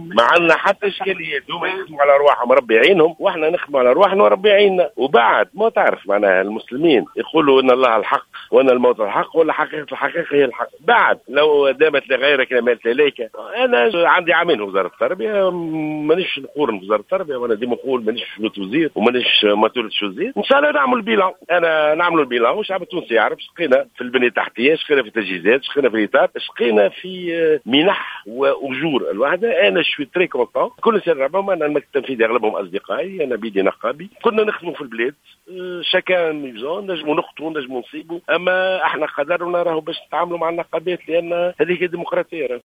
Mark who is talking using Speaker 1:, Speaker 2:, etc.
Speaker 1: ما عندنا حتى اشكاليات. هما يخدموا على ارواحهم ربي يعينهم، واحنا نخدموا على ارواحنا وربي يعيننا. وبعد ما تعرف معناها المسلمين يقولوا ان الله الحق وان الموت الحق، ولا حقيقه الحقيقه هي الحق. بعد لو دامت لغيرك مالت اليك. انا عندي عامين في وزاره التربيه، مانيش نقول في وزاره التربيه، وانا ديما نقول مانيش فلوت وزير ومانيش مسؤولة وزير. ان شاء الله نعمل البيلان، انا نعملوا البيلان والشعب التونسي يعرف شقينا في البنيه التحتيه، شقينا في التجهيزات، شقينا في الاطار، شقينا في منح واجور الوحده. انا شوي تري كونتون. كل سنه ربما انا المكتب التنفيذي اغلبهم اصدقائي، انا بيدي نقابي، كنا نخدموا في البلاد شكان ميزون، نجموا نخطوا نجموا نصيبوا. اما احنا قدرنا راهو باش نتعاملوا مع النقابات، لان هذه هي الديمقراطيه.